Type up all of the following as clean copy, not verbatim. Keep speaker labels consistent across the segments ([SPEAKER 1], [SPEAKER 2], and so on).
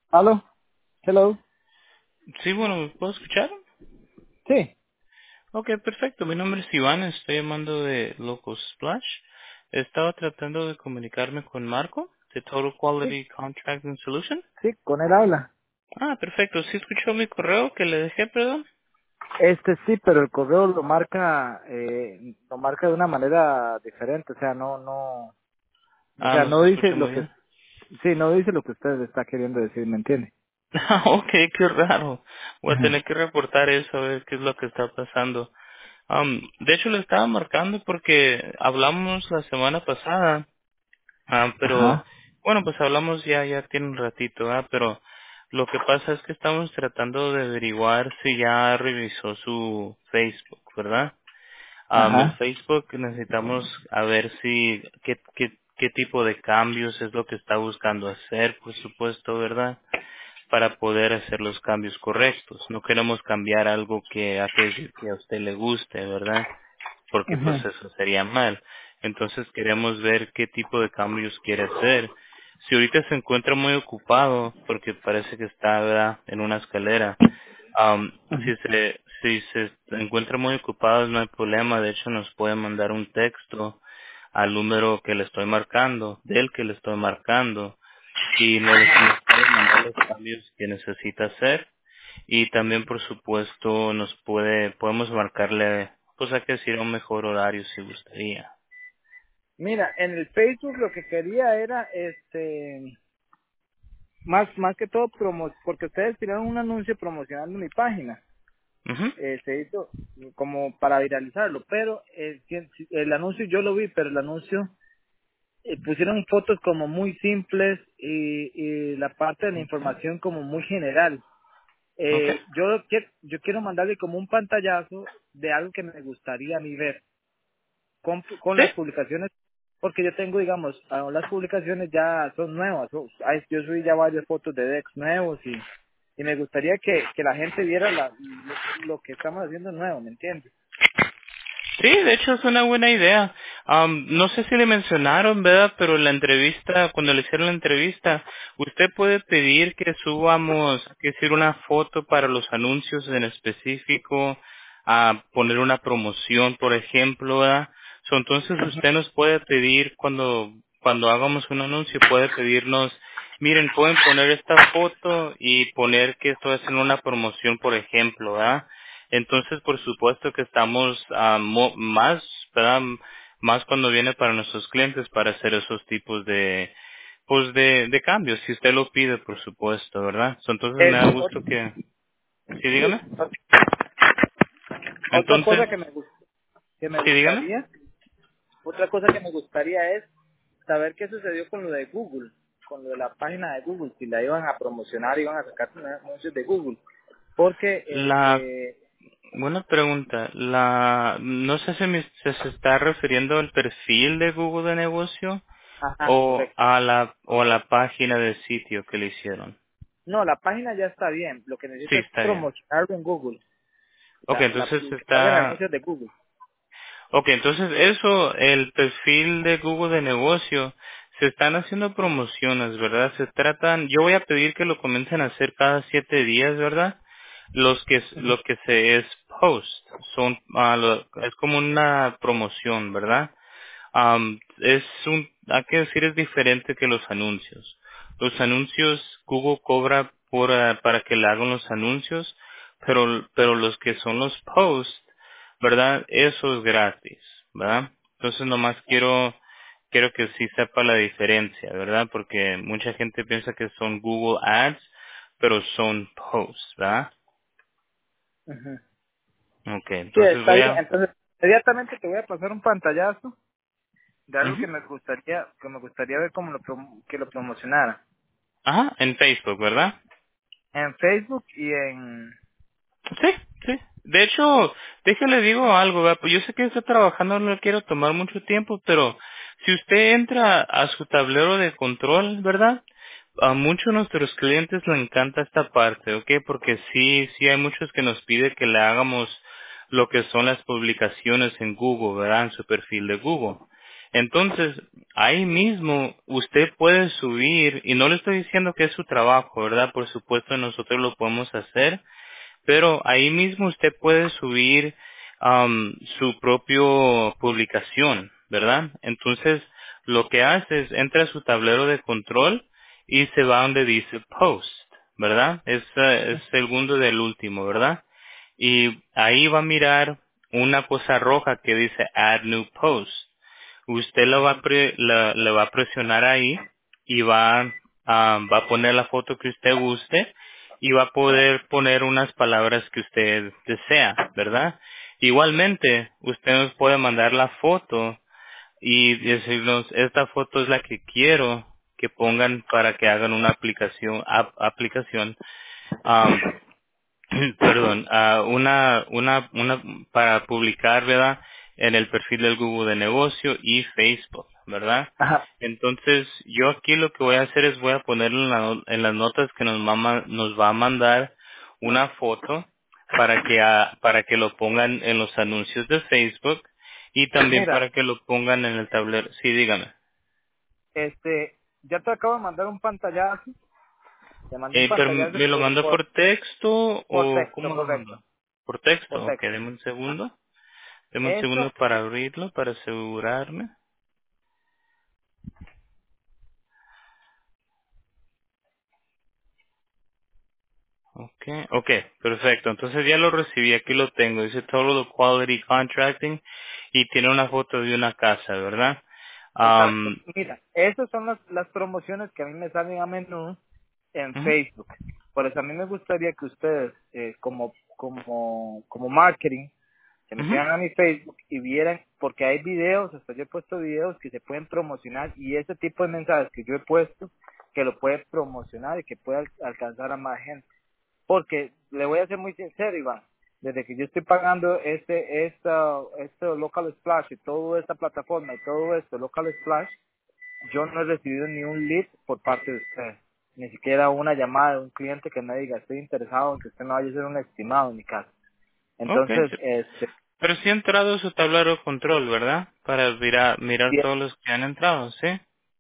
[SPEAKER 1] ¿Aló? Hello.
[SPEAKER 2] Sí, bueno, ¿me puedo escuchar?
[SPEAKER 1] Sí.
[SPEAKER 2] Ok, perfecto. Mi nombre es Iván, estoy llamando de Local Splash. Estaba tratando de comunicarme con Marco, de Total
[SPEAKER 1] Sí,
[SPEAKER 2] Quality Contracting Solution.
[SPEAKER 1] sí, con él habla.
[SPEAKER 2] Ah, perfecto. ¿Sí escuchó mi correo que le dejé, perdón?
[SPEAKER 1] Sí, pero el correo lo marca de una manera diferente, o sea, o
[SPEAKER 2] Ah,
[SPEAKER 1] sea,
[SPEAKER 2] no
[SPEAKER 1] no
[SPEAKER 2] se
[SPEAKER 1] dice
[SPEAKER 2] escucha
[SPEAKER 1] lo
[SPEAKER 2] muy
[SPEAKER 1] que,
[SPEAKER 2] bien.
[SPEAKER 1] sí, no dice lo que usted está queriendo decir, ¿me entiende?
[SPEAKER 2] Ah, ok, qué raro. Voy a
[SPEAKER 1] Ajá.
[SPEAKER 2] tener que reportar eso, a ver qué es lo que está pasando. De hecho, le estaba marcando porque hablamos la semana pasada. Pero,
[SPEAKER 1] Ajá.
[SPEAKER 2] bueno, pues hablamos ya tiene un ratito, pero lo que pasa es que estamos tratando de averiguar si ya revisó su Facebook, ¿verdad? El
[SPEAKER 1] Ajá.
[SPEAKER 2] Facebook necesitamos a ver si, qué tipo de cambios es lo que está buscando hacer, por supuesto, ¿verdad? Para poder hacer los cambios correctos. No queremos cambiar algo que a usted le guste, ¿verdad? Porque pues
[SPEAKER 1] Ajá.
[SPEAKER 2] eso sería mal. Entonces queremos ver qué tipo de cambios quiere hacer. Si ahorita se encuentra muy ocupado, porque parece que está, ¿verdad?, en una escalera, si se encuentra muy ocupado no hay problema, de hecho nos puede mandar un texto al número que le estoy marcando, del que le estoy marcando, y nos puede mandar los cambios que necesita hacer y también por supuesto podemos marcarle pues hay que decir un mejor horario si gustaría.
[SPEAKER 1] Mira, en el Facebook lo que quería era, más que todo porque ustedes tiraron un anuncio promocionando mi página.
[SPEAKER 2] Ujú.
[SPEAKER 1] Se hizo como para viralizarlo, pero el anuncio yo lo vi, pero el anuncio pusieron fotos como muy simples y la parte de la información como muy general.
[SPEAKER 2] Okay.
[SPEAKER 1] Yo quiero mandarle como un pantallazo de algo que me gustaría a mí ver con
[SPEAKER 2] Sí.
[SPEAKER 1] las publicaciones, porque yo tengo, digamos, las publicaciones ya son nuevas. Yo subí ya varias fotos de decks nuevos y me gustaría que la gente viera lo que estamos haciendo nuevo, ¿me entiendes?
[SPEAKER 2] Sí, de hecho es una buena idea. No sé si le mencionaron, ¿verdad? Pero en la entrevista, cuando le hicieron la entrevista, usted puede pedir que subamos, que decir, una foto para los anuncios en específico, a poner una promoción, por ejemplo, ¿verdad? Entonces usted nos puede pedir cuando hagamos un anuncio, puede pedirnos, miren, pueden poner esta foto y poner que estoy haciendo una promoción, por ejemplo, ¿verdad? Entonces, por supuesto que estamos más, ¿verdad? Más cuando viene para nuestros clientes para hacer esos tipos de, pues de cambios, si usted lo pide, por supuesto, ¿verdad? Entonces me
[SPEAKER 1] El-
[SPEAKER 2] da
[SPEAKER 1] ot-
[SPEAKER 2] gusto que, sí,
[SPEAKER 1] sí,
[SPEAKER 2] dígame.
[SPEAKER 1] otra
[SPEAKER 2] Entonces,
[SPEAKER 1] cosa que me
[SPEAKER 2] sí, dígame.
[SPEAKER 1] gustaría, otra cosa que me gustaría es saber qué sucedió con lo de Google, con lo de la página de Google, si la iban a promocionar, iban a sacar anuncios de Google, porque
[SPEAKER 2] La, buena pregunta. No sé si se está refiriendo al perfil de Google de negocio
[SPEAKER 1] ajá, correcto.
[SPEAKER 2] o a la página del sitio que le hicieron.
[SPEAKER 1] No, la página ya está bien, lo que
[SPEAKER 2] Sí,
[SPEAKER 1] necesito es
[SPEAKER 2] está bien.
[SPEAKER 1] promocionarlo en Google,
[SPEAKER 2] Ok, entonces
[SPEAKER 1] que salgan
[SPEAKER 2] está.
[SPEAKER 1] anuncios de Google.
[SPEAKER 2] Ok, entonces eso, el perfil de Google de negocio, se están haciendo promociones, ¿verdad? Yo voy a pedir que lo comiencen a hacer cada 7 días, ¿verdad? Lo que se es post, es como una promoción, ¿verdad? Hay que decir, es diferente que los anuncios. Los anuncios, Google cobra para que le hagan los anuncios, pero los que son los posts, ¿verdad? Eso es gratis, ¿verdad? Entonces nomás quiero que sí sepa la diferencia, ¿verdad? Porque mucha gente piensa que son Google Ads, pero son posts, ¿verdad?
[SPEAKER 1] Ujú.
[SPEAKER 2] Okay,
[SPEAKER 1] Sí,
[SPEAKER 2] entonces
[SPEAKER 1] está
[SPEAKER 2] voy
[SPEAKER 1] bien.
[SPEAKER 2] a...
[SPEAKER 1] Entonces, inmediatamente te voy a pasar un pantallazo de algo
[SPEAKER 2] Ujú.
[SPEAKER 1] que me gustaría ver que lo promocionara
[SPEAKER 2] Ajá, en Facebook, ¿verdad?
[SPEAKER 1] en Facebook y en...
[SPEAKER 2] Sí, sí. De hecho, déjale digo algo, ¿verdad? Pues yo sé que está trabajando, no le quiero tomar mucho tiempo, pero si usted entra a su tablero de control, ¿verdad? A muchos de nuestros clientes le encanta esta parte, ¿ok? Porque sí hay muchos que nos piden que le hagamos lo que son las publicaciones en Google, ¿verdad? En su perfil de Google. Entonces, ahí mismo usted puede subir, y no le estoy diciendo que es su trabajo, ¿verdad? Por supuesto, nosotros lo podemos hacer, pero ahí mismo usted puede subir su propio publicación, ¿verdad? Entonces, lo que hace es entra a su tablero de control y se va donde dice post, ¿verdad? Es segundo del último, ¿verdad? Y ahí va a mirar una cosa roja que dice add new post. Usted le va a presionar ahí y va a poner la foto que usted guste y va a poder poner unas palabras que usted desea, ¿verdad? Igualmente, usted nos puede mandar la foto y decirnos, esta foto es la que quiero que pongan para que hagan una aplicación, um, perdón, para publicar, ¿verdad? En el perfil del Google de negocio y Facebook, ¿verdad?
[SPEAKER 1] Ajá.
[SPEAKER 2] Entonces, yo aquí lo que voy a hacer es voy a poner en las notas que nos va a mandar una foto para que lo pongan en los anuncios de Facebook y también
[SPEAKER 1] Mira,
[SPEAKER 2] para que lo pongan en el tablero. Sí, dígame.
[SPEAKER 1] ya te acabo de mandar un pantallazo, te mandé un
[SPEAKER 2] Pero
[SPEAKER 1] pantallazo
[SPEAKER 2] ¿me lo mandó por texto
[SPEAKER 1] por
[SPEAKER 2] o
[SPEAKER 1] texto,
[SPEAKER 2] cómo lo
[SPEAKER 1] correcto,
[SPEAKER 2] mandó? ¿Por texto?
[SPEAKER 1] por
[SPEAKER 2] Ok,
[SPEAKER 1] texto.
[SPEAKER 2] deme un
[SPEAKER 1] Ah,
[SPEAKER 2] segundo. Deme un segundo
[SPEAKER 1] Eso,
[SPEAKER 2] para abrirlo, para asegurarme. Okay, perfecto. Entonces ya lo recibí, aquí lo tengo. Dice Total Quality Contracting y tiene una foto de una casa, ¿verdad?
[SPEAKER 1] exacto.
[SPEAKER 2] Um,
[SPEAKER 1] Mira, esas son las promociones que a mí me salen a menudo en
[SPEAKER 2] ujú,
[SPEAKER 1] Facebook. Por eso a mí me gustaría que ustedes, como marketing, se
[SPEAKER 2] ujú.
[SPEAKER 1] metieran a mi Facebook y vieran, porque hay videos, hasta yo he puesto videos que se pueden promocionar y ese tipo de mensajes que yo he puesto, que lo puede promocionar y que puede alcanzar a más gente. Porque le voy a ser muy sincero, Iván, desde que yo estoy pagando este Local Splash y toda esta plataforma y todo esto, Local Splash, yo no he recibido ni un lead por parte de usted, ni siquiera una llamada de un cliente que me diga estoy interesado en que usted me vaya a hacer un estimado en mi casa.
[SPEAKER 2] Okay,
[SPEAKER 1] Entonces,
[SPEAKER 2] sí. Pero sí ha entrado a su tablero de control, ¿verdad? Para mirar
[SPEAKER 1] si,
[SPEAKER 2] todos los que han entrado, ¿sí?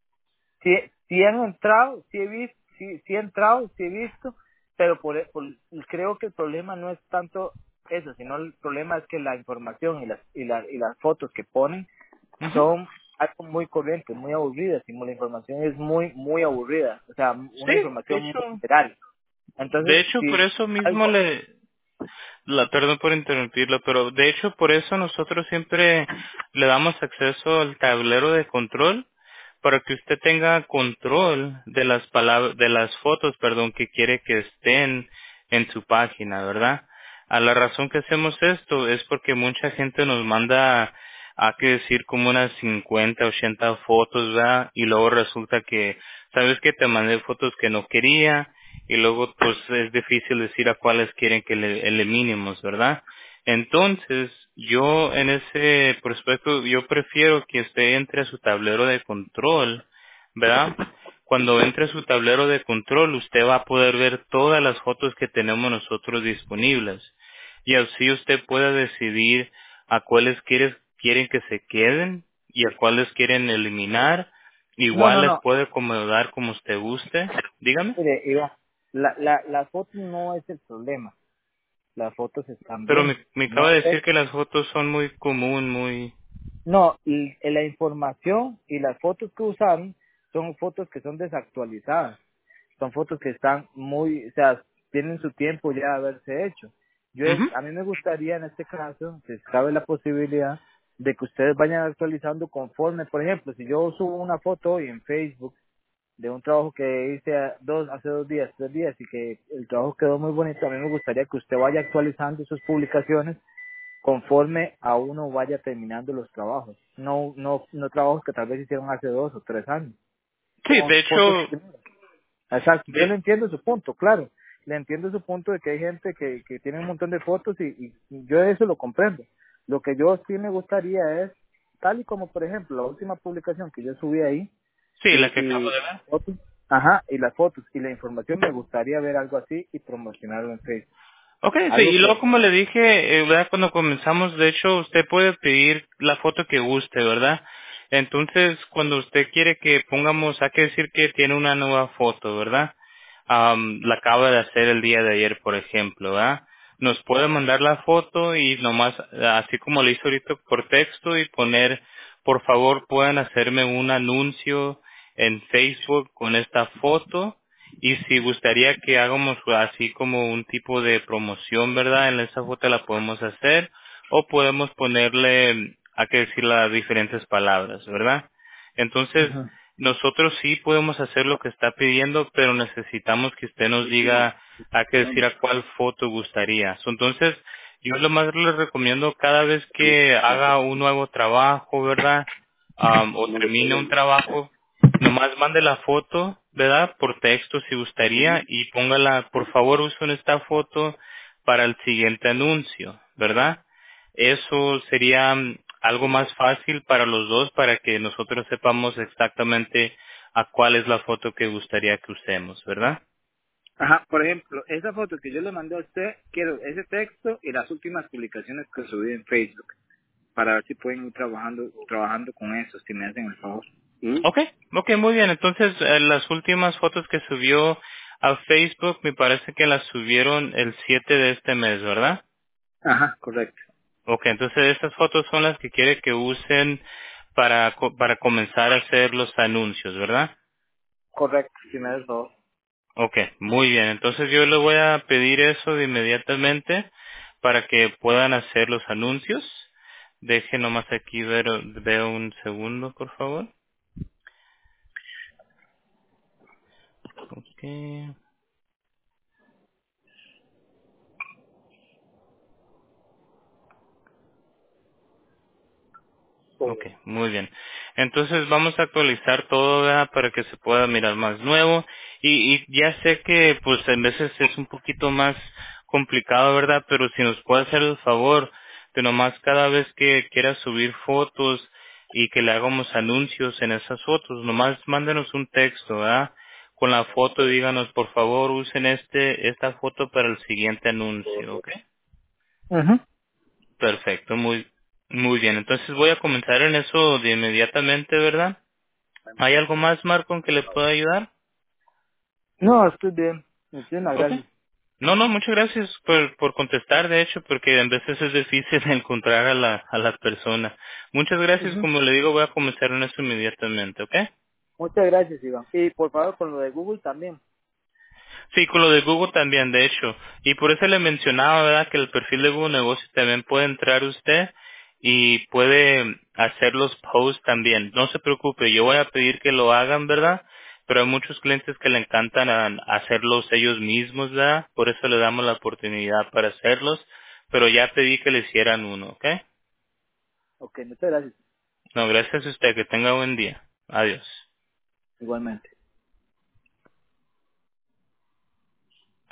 [SPEAKER 1] si han entrado, si he visto, si he entrado, si he visto, pero creo que el problema no es tanto eso, sino el problema es que la información y las fotos que ponen
[SPEAKER 2] Ujú.
[SPEAKER 1] son algo muy corriente, muy aburridas, y la información es muy aburrida, o sea, una
[SPEAKER 2] Sí,
[SPEAKER 1] información muy general.
[SPEAKER 2] de
[SPEAKER 1] Entonces,
[SPEAKER 2] hecho, por
[SPEAKER 1] si
[SPEAKER 2] eso mismo
[SPEAKER 1] algo,
[SPEAKER 2] perdón por interrumpirlo, pero de hecho por eso nosotros siempre le damos acceso al tablero de control para que usted tenga control de las palabras, de las fotos, perdón, que quiere que estén en su página, ¿verdad? A la razón que hacemos esto es porque mucha gente nos manda, hay que decir, como unas 50, 80 fotos, ¿verdad? Y luego resulta que, ¿sabes qué? Te mandé fotos que no quería y luego pues es difícil decir a cuáles quieren que le eliminemos, ¿verdad? Entonces, yo en ese prospecto, yo prefiero que usted entre a su tablero de control, ¿verdad? Cuando entre a su tablero de control, usted va a poder ver todas las fotos que tenemos nosotros disponibles. Y así usted pueda decidir a cuáles quieren que se queden y a cuáles quieren eliminar.
[SPEAKER 1] no,
[SPEAKER 2] Igual
[SPEAKER 1] no,
[SPEAKER 2] les
[SPEAKER 1] no,
[SPEAKER 2] puede acomodar como usted guste. Dígame.
[SPEAKER 1] mire, Iván, las fotos no es el problema, las fotos están
[SPEAKER 2] Pero
[SPEAKER 1] bien,
[SPEAKER 2] me acaba
[SPEAKER 1] no
[SPEAKER 2] de
[SPEAKER 1] es.
[SPEAKER 2] decir que las fotos son muy común, muy...
[SPEAKER 1] No, la información y las fotos que usaron son fotos que son desactualizadas, son fotos que están muy, o sea, tienen su tiempo ya de haberse hecho.
[SPEAKER 2] Ujú.
[SPEAKER 1] A mí me gustaría en este caso, si cabe la posibilidad, de que ustedes vayan actualizando conforme, por ejemplo, si yo subo una foto hoy en Facebook de un trabajo que hice hace 2 días, 3 días y que el trabajo quedó muy bonito, a mí me gustaría que usted vaya actualizando sus publicaciones conforme a uno vaya terminando los trabajos. No trabajos que tal vez hicieron hace 2 o 3 años.
[SPEAKER 2] Sí,
[SPEAKER 1] Son fotos primeras. Exacto. Yo le
[SPEAKER 2] de,
[SPEAKER 1] entiendo su punto, claro. Le entiendo su punto de que hay gente que tiene un montón de fotos y yo eso lo comprendo. Lo que yo sí me gustaría es, tal y como por ejemplo la última publicación que yo subí ahí
[SPEAKER 2] sí, la que acabo
[SPEAKER 1] y
[SPEAKER 2] de ver.
[SPEAKER 1] fotos, ajá, y las fotos y la información me gustaría ver algo así y promocionarlo en Facebook.
[SPEAKER 2] Ok, sí,
[SPEAKER 1] Algo
[SPEAKER 2] y
[SPEAKER 1] que,
[SPEAKER 2] luego como le dije, ¿verdad? Cuando comenzamos, de hecho, usted puede pedir la foto que guste, ¿verdad? Entonces, cuando usted quiere que pongamos, hay que decir que tiene una nueva foto, ¿verdad? La acaba de hacer el día de ayer, por ejemplo, ¿verdad? Nos puede mandar la foto y nomás, así como le hizo ahorita por texto y poner, por favor, pueden hacerme un anuncio en Facebook con esta foto y si gustaría que hagamos así como un tipo de promoción, ¿verdad? En esa foto la podemos hacer o podemos ponerle, hay que decir las diferentes palabras, ¿verdad? Entonces,
[SPEAKER 1] Ujú.
[SPEAKER 2] nosotros sí podemos hacer lo que está pidiendo, pero necesitamos que usted nos diga, hay que decir a cuál foto gustaría. Entonces, yo lo más le recomiendo cada vez que haga un nuevo trabajo, ¿verdad? O termine un trabajo, nomás mande la foto, ¿verdad? Por texto si gustaría y póngala, por favor usen esta foto para el siguiente anuncio, ¿verdad? Eso sería algo más fácil para los dos para que nosotros sepamos exactamente a cuál es la foto que gustaría que usemos, ¿verdad?
[SPEAKER 1] Ajá, por ejemplo, esa foto que yo le mandé a usted, quiero ese texto y las últimas publicaciones que subí en Facebook, para ver si pueden ir trabajando con eso, si me hacen el favor.
[SPEAKER 2] Okay, okay, muy bien. Entonces, las últimas fotos que subió a Facebook me parece que las subieron el 7 de este mes, ¿verdad?
[SPEAKER 1] Ajá, correcto.
[SPEAKER 2] Okay, entonces estas fotos son las que quiere que usen para comenzar a hacer los anuncios, ¿verdad?
[SPEAKER 1] Correcto, si me das el favor.
[SPEAKER 2] Okay, muy bien. Entonces yo le voy a pedir eso de inmediatamente para que puedan hacer los anuncios. Deje nomás aquí veo un segundo, por favor. Okay. Ok, muy bien. Entonces vamos a actualizar todo, ¿verdad? Para que se pueda mirar más nuevo. Y ya sé que pues en veces es un poquito más complicado, ¿verdad? Pero si nos puede hacer el favor de nomás cada vez que quiera subir fotos y que le hagamos anuncios en esas fotos, nomás mándenos un texto, ¿verdad? Con la foto y díganos, por favor, usen esta foto para el siguiente anuncio, ¿ok?
[SPEAKER 1] Ujú.
[SPEAKER 2] Perfecto, muy bien. Entonces voy a comenzar en eso de inmediatamente, ¿verdad? ¿Hay algo más, Marco, en que le pueda ayudar?
[SPEAKER 1] No, estoy bien. Muchísimas
[SPEAKER 2] Ok.
[SPEAKER 1] gracias.
[SPEAKER 2] No, no, muchas gracias por contestar, de hecho, porque a veces es difícil encontrar a la persona. Muchas gracias,
[SPEAKER 1] Ujú.
[SPEAKER 2] como le digo, voy a comenzar en eso inmediatamente, ¿ok?
[SPEAKER 1] Muchas gracias, Iván. Y por favor, con lo de Google también.
[SPEAKER 2] Sí, con lo de Google también, de hecho. Y por eso le mencionaba, ¿verdad?, que el perfil de Google Negocios también puede entrar usted y puede hacer los posts también. No se preocupe, yo voy a pedir que lo hagan, ¿verdad? Pero hay muchos clientes que le encantan hacerlos ellos mismos, ¿verdad? Por eso le damos la oportunidad para hacerlos. Pero ya pedí que le hicieran uno, ¿ok?
[SPEAKER 1] Ok, muchas gracias.
[SPEAKER 2] No, gracias a usted. Que tenga buen día. Adiós.
[SPEAKER 1] Igualmente.